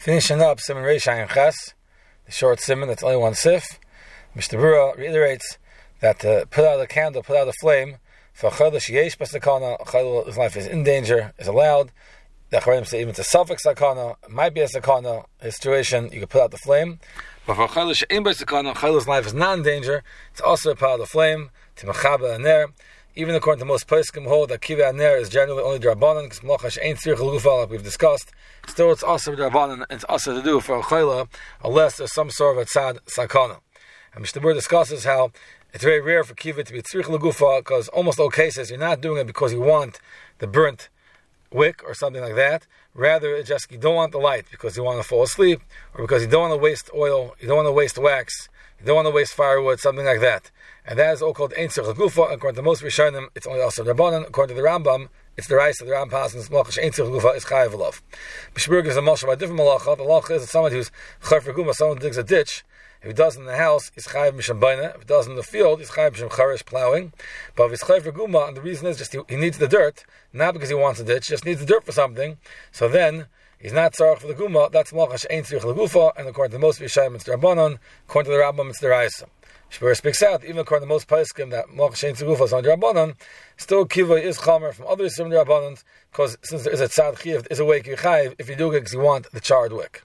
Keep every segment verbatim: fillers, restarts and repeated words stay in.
Finishing up Siman Reish Ayin Ches, the short Siman that's only one sif. Mishnah Berurah reiterates that to put out a candle, put out a flame, for Chodesh Yesh B'Sakana, Chodesh his life is in danger, is allowed. The Acharonim say even to Safek Sakana, it might be a Sakana, his situation, you can put out the flame. But for Chodesh Ein B'Sakana, Chodesh's life is not in danger, it's also a put out the flame, to Mechaba Aner. Even according to most poskim hold that Kiva Aner is generally only Drabanan, because Melacha Ein Tzirich L'Gufa, like we've discussed. Still, it's also Drabanan, and it's also to do for a Chayla, unless there's some sort of a Tzad Sakana. And Mishnah Berurah discusses how it's very rare for Kiva to be Tzirich L'Gufa, because almost all cases you're not doing it because you want the burnt wick or something like that. Rather, it's just you don't want the light because you want to fall asleep, or because you don't want to waste oil, you don't want to waste wax, you don't want to waste firewood, something like that. And that is all called Ein Tzirich L'Gufa. According to most Rishonim, it's only also Drabanan. According to the Rambam, it's the Raisa, the Rambam passes, Malacha Ein Tzirich L'Gufa is Chayav Olav. Mishnah Berurah gives a mashal by a different Malacha. The Malacha is that someone who's Chayv for Guma, someone who digs a ditch. If he does it in the house, he's Chayav Misham Baina. If he does it in the field, he's Chayav Misham Charish, plowing. But if he's Chayv for Guma, and the reason is just he, he needs the dirt, not because he wants the ditch, he just needs the dirt for something. So then, he's not tzarech for the Guma, that's Malacha Ein Tzirich L'Gufa, and according to most Rishonim, it's Drabanan. According to the Rambam, it's the Raisa. Shmuel speaks out, even according to most poskim, that Malacha Ein Tzirich L'Gufa is on Drabanan. Still, Kiva is Chamer from other Yisrael Drabanan, because since there is a Tzad Chiv, there is a wick you chayiv if you do it because you want the charred wick.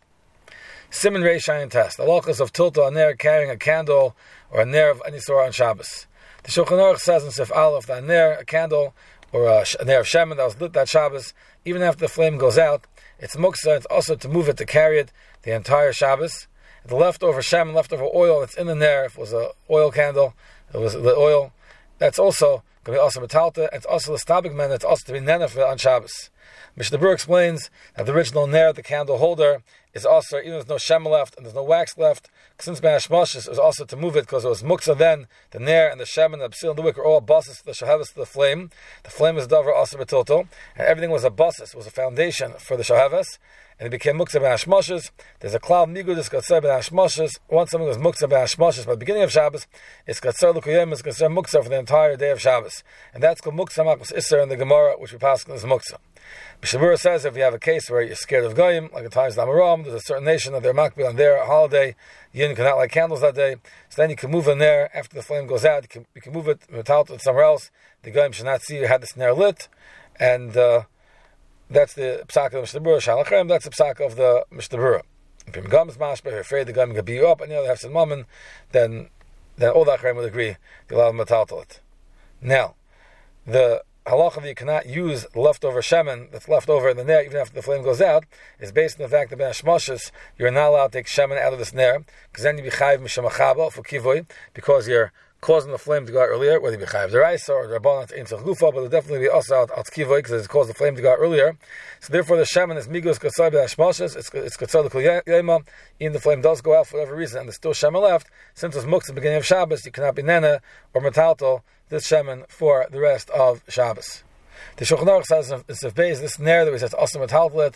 Siman Reish Ayin Test, the halachas of tilta a ner carrying a candle or a ner of any sort on Shabbos. The Shulchan Aruch says in Sif Aleph that a ner, a candle, or a, a ner of shemen that was lit that Shabbos, even after the flame goes out, it's muksa, it's also to move it, to carry it the entire Shabbos. The leftover shemen, leftover oil that's in the ner, if it was an oil candle, it was the oil, that's also going to be also metalta, it's also the stabik men, it's also to be nenef on Shabbos. Mishnah Berurah explains that the original ner, the candle holder, is also, even if there's no shem left and there's no wax left, since Ben Hashmashis is also to move it because it was muksa then, the ner and the shem and the psil and the wick are all buses to the shahavas to the flame. The flame is davar also betilto, and everything was a buses, was a foundation for the shahavas, and it became muksa Ben Hashmashis. There's a cloud migudis katzar Ben Hashmashis. Once something was muksa Ben Hashmashis by the beginning of Shabbos, it's katzar l'kuyem, it's katzar muksa for the entire day of Shabbos. And that's called muksa makos isser in the Gemara, which we pass as muksa. Mishnah Berurah says if you have a case where you're scared of goyim, like at times Damaram, there's a certain nation that they're makbil on their holiday, you cannot light candles that day, so then you can move in there after the flame goes out, you can, you can move it metal to somewhere else, the goyim should not see you had the snare lit, and uh, that's the psak of the Mishnah Berurah, Shalachem, that's the psak of the Mishnah Berurah. If you're mashba, you're afraid the goyim can beat you up, and you know they have some moment, then then all the Acharayim would agree, you allow metal to it. Now, the halacha that you cannot use leftover shemen that's left over in the ner even after the flame goes out is based on the fact that Ben Hashmashis you're not allowed to take shemen out of this ner because then you be chayiv misham achaba for kivoy because you're causing the flame to go out earlier, whether you be chayiv deraisa or derabbanan Ein Tzirich L'Gufa, but it'll definitely be also out al kivoy because it's caused the flame to go out earlier. So therefore the shemen is migos katzar Ben Hashmashis, it's it's katzar l'kol yema. Even the flame does go out for whatever reason and there's still shemen left, since it's muktzah at the beginning of Shabbos, you cannot be nena or metaltal this shemen for the rest of Shabbos. The Shulchan Aruch says in Sif Beis, this ner that we says also metaltalit,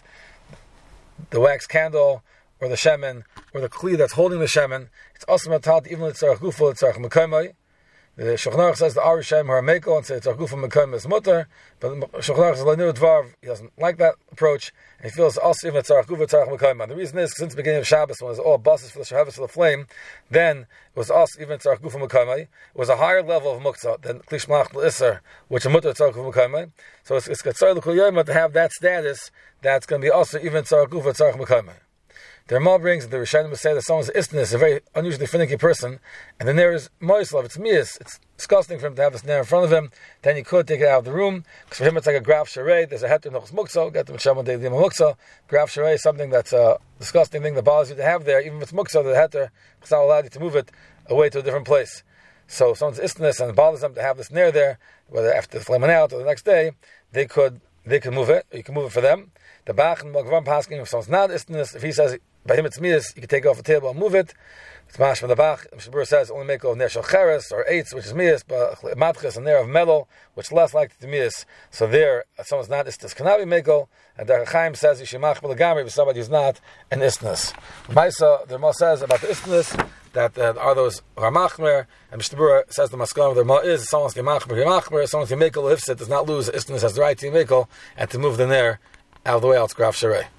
the wax candle or the shemen or the kli that's holding the shemen, it's also metaltalit even with tzarech gufa, tzarech mekomai. The Shulchan Aruch says the Ari Shem Harameko and says tzarech gufa mekomai is mutter, but Shulchan Aruch says Lenu Dvarv, he doesn't like that approach. And he feels also even tzarech gufa, tzarech mekomai. The reason is since the beginning of Shabbos when it was all buses for the shahavas for the flame, then it was also even tzarech gufa mekomai. It was a higher level of muktzah than klish malach l'isser, which is mutter tzarech gufa mekomai. So it's katzar l'kol yoma to have that status that's going to be also even tzarech gufa, tzarech mekomai. The Ramah brings that the Rishonim would say that someone's istnis, a very unusually finicky person, and the ner is moislav, it's mias, it's disgusting for him to have this ner in front of him, then he could take it out of the room, because for him it's like a graf sharei, there's a heter nochos mukso, get the Mishav Day Lima mukso, graf sharei is something that's a disgusting thing that bothers you to have there, even if it's mukso, the heter, it's not allowed you to move it away to a different place. So someone's istnis, and it bothers them to have this ner there, whether after the flame went out or the next day, they could they could move it, you can move it for them. The Bach and Magvam pasking, if someone's not istnis, if he says, by him it's mias, you can take it off the table and move it. It's mash from the Bach. Mishnah Berurah says only make of ner shel cheres or eitz, which is mias, but matches and ner of metal, which is less likely to mias. So there, if someone's not istnis, cannot be meko. And the Chaim says you should mach b'legamri with somebody who's not an istnis. Maisa, the Ramah says about the istnis that uh, are those ramachmer, and Mishnah Berurah says the maskam of the Ramah is someone's gemachmer, gemachmer, someone's gemeko lifsit does not lose istnis has the right to meko and to move the ner out of the way out graf sharei.